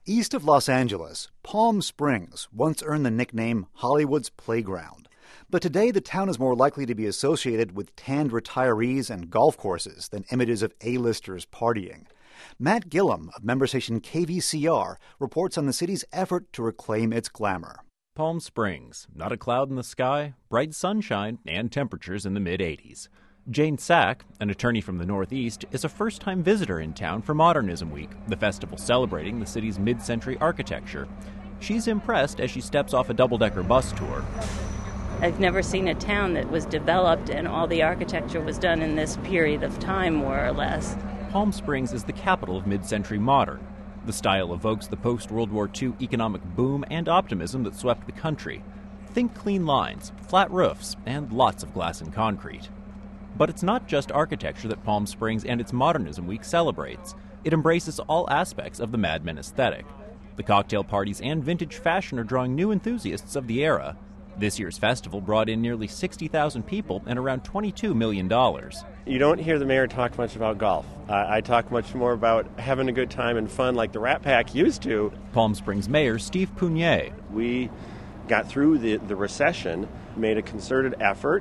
East of Los Angeles, Palm Springs once earned the nickname Hollywood's Playground. But today the town is more likely to be associated with tanned retirees and golf courses than images of A-listers partying. Matt Gillum of member station KVCR reports on the city's effort to reclaim its glamour. Palm Springs, not a cloud in the sky, bright sunshine, and temperatures in the mid-80s. Jane Sack, an attorney from the Northeast, is a first-time visitor in town for Modernism Week, the festival celebrating the city's mid-century architecture. She's impressed as she steps off a double-decker bus tour. I've never seen a town that was developed and all the architecture was done in this period of time, more or less. Palm Springs is the capital of mid-century modern. The style evokes the post-World War II economic boom and optimism that swept the country. Think clean lines, flat roofs, and lots of glass and concrete. But it's not just architecture that Palm Springs and its Modernism Week celebrates. It embraces all aspects of the Mad Men aesthetic. The cocktail parties and vintage fashion are drawing new enthusiasts of the era. This year's festival brought in nearly 60,000 people and around $22 million. You don't hear the mayor talk much about golf. I talk much more about having a good time and fun like the Rat Pack used to. Palm Springs Mayor Steve Pugnier. We got through the recession, made a concerted effort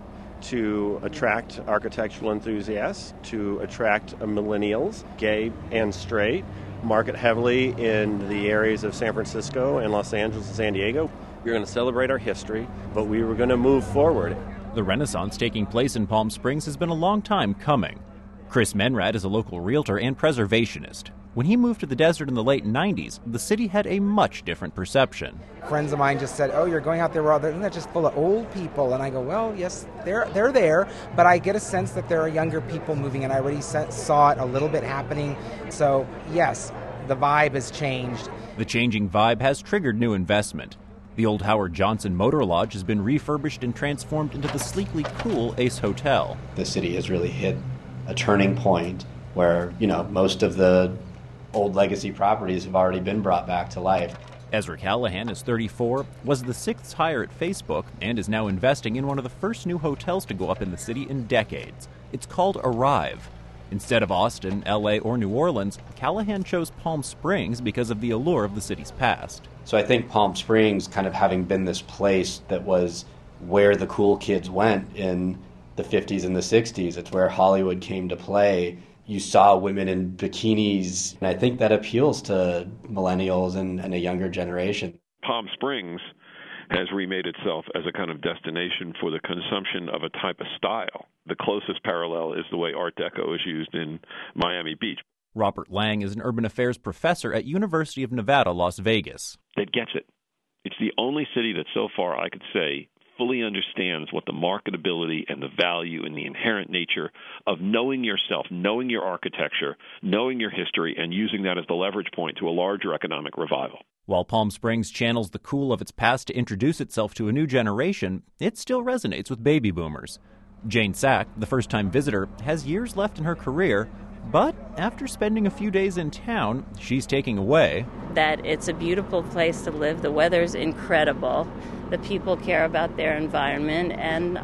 to attract architectural enthusiasts, to attract millennials, gay and straight, market heavily in the areas of San Francisco and Los Angeles and San Diego. We were going to celebrate our history, but we were going to move forward. The renaissance taking place in Palm Springs has been a long time coming. Chris Menrad is a local realtor and preservationist. When he moved to the desert in the late 90s, the city had a much different perception. Friends of mine just said, "Oh, you're going out there, well, isn't that just full of old people?" And I go, well, yes, they're there, but I get a sense that there are younger people moving, and I already saw it a little bit happening. So, yes, the vibe has changed. The changing vibe has triggered new investment. The old Howard Johnson Motor Lodge has been refurbished and transformed into the sleekly cool Ace Hotel. The city has really hit a turning point where, most of the old legacy properties have already been brought back to life. Ezra Callahan is 34, was the sixth hire at Facebook, and is now investing in one of the first new hotels to go up in the city in decades. It's called Arrive. Instead of Austin, LA, or New Orleans, Callahan chose Palm Springs because of the allure of the city's past. So I think Palm Springs, kind of having been this place that was where the cool kids went in the 50s and the 60s, it's where Hollywood came to play. You saw women in bikinis, and I think that appeals to millennials and a younger generation. Palm Springs has remade itself as a kind of destination for the consumption of a type of style. The closest parallel is the way Art Deco is used in Miami Beach. Robert Lang is an urban affairs professor at University of Nevada, Las Vegas. That gets it. It's the only city that so far I could say fully understands what the marketability and the value and the inherent nature of knowing yourself, knowing your architecture, knowing your history, and using that as the leverage point to a larger economic revival. While Palm Springs channels the cool of its past to introduce itself to a new generation, it still resonates with baby boomers. Jane Sack, the first-time visitor, has years left in her career, but after spending a few days in town, she's taking away That it's a beautiful place to live. The weather's incredible. The people care about their environment, and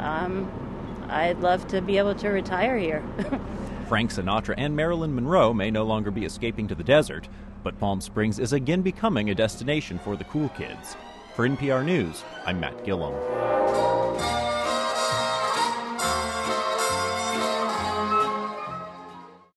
I'd love to be able to retire here. Frank Sinatra and Marilyn Monroe may no longer be escaping to the desert, but Palm Springs is again becoming a destination for the cool kids. For NPR News, I'm Matt Gillum.